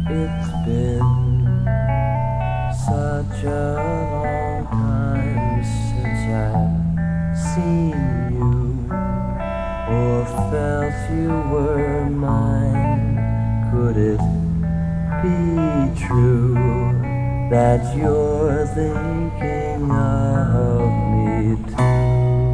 It's been such a long time since I've seen you or felt you were mine. Could it be true that you're thinking of me too?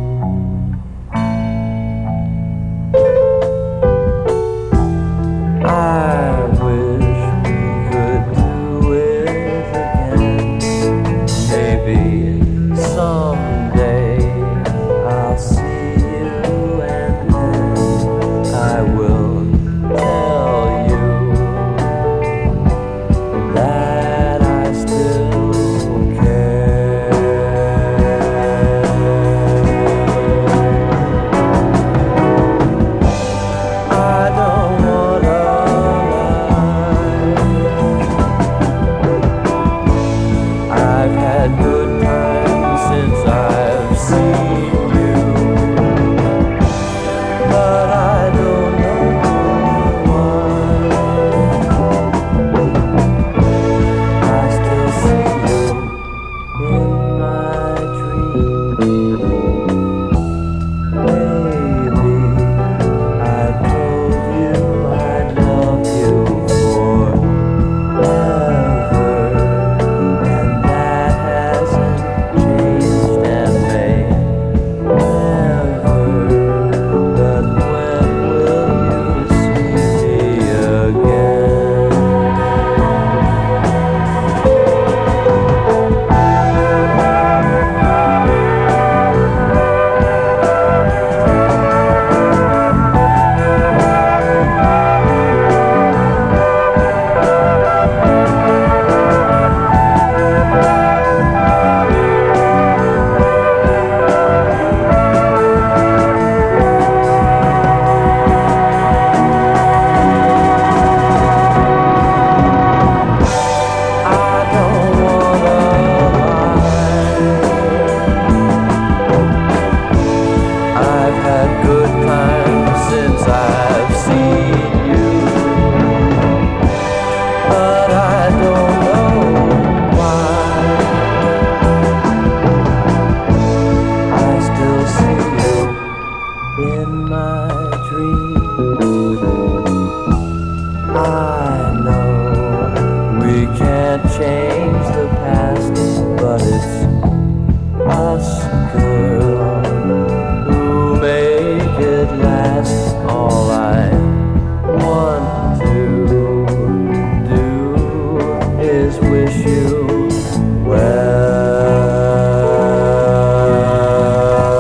I wish we could do it again. Maybe someday I'll see you and then I will tell you that I still care. I don't wanna lie. I've had good times since I've seen you, but I don't know why. I still see you in my dreams. Maybe I told you I'd love you forever, and that hasn't changed and may never. But when will you see me again? I don't wanna lie. I've had good times since I've seen you, but I don't know why. I still see you in my dreams. I know we can't change the past, but it's us, girl, who make it last. All I want to do is wish you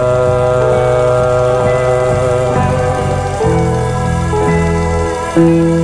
well.